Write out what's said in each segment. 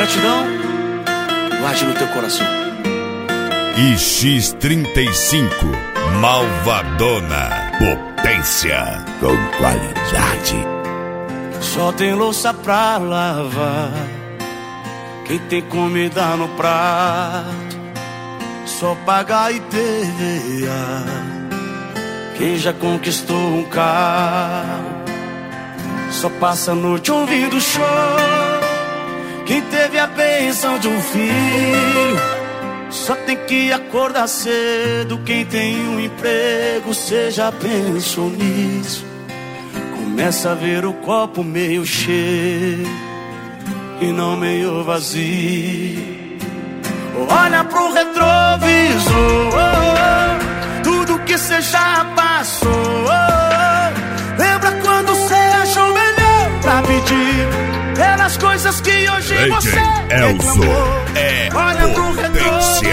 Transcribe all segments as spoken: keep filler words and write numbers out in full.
gratidão, guarde no teu coração. I X trinta e cinco, Malvadona, potência com qualidade. Só tem louça pra lavar, quem tem comida no prato, só paga I P V A, quem já conquistou um carro, só passa a noite ouvindo show, quem teve a bênção de um filho, só tem que acordar cedo, quem tem um emprego, cê já pensou nisso? Começa a ver o copo meio cheio e não meio vazio. Olha pro retrovisor, tudo que cê já passou. Lembra quando cê achou melhor pra pedir pelas coisas que hoje D J você Elzo é olha pro potência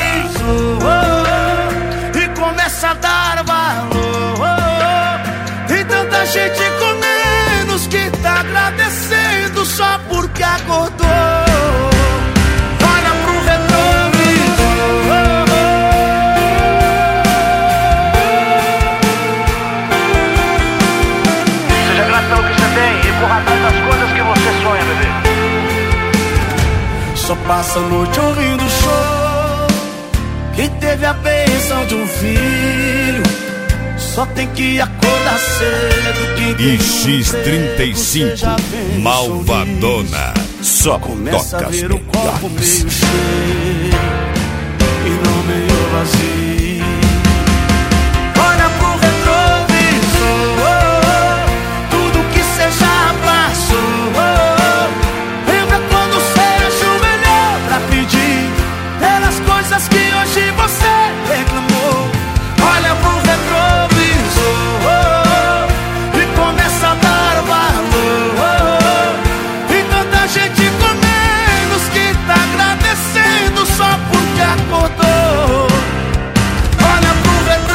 e começa a dar valor. Tem tanta gente com menos que tá agradecendo só porque acordou. Olha pro retrovisor. Seja grato pelo que você tem e por atrás das coisas que você sonha, bebê. Só passa a noite ouvindo show, quem teve a bênção de um filho, só tem que acordar cedo. Quem I X trinta e cinco, Malvadona, só começa toca a as ver o copo melhores. meio cheio e não meio vazio. Olha pro retrovisor, tudo que cê já passou. Lembra quando cê achou melhor pra pedir pelas coisas que hoje você reclamou. Olha pro retrovisor e começa a dar valor. Tem tanta gente com menos que tá agradecendo só porque acordou. Olha pro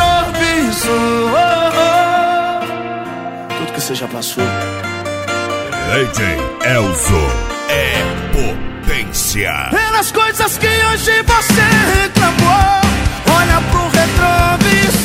retrovisor, tudo que você já passou. D J Elzo é potência. Pelas coisas que hoje você reclamou. Olha pro retrovisor.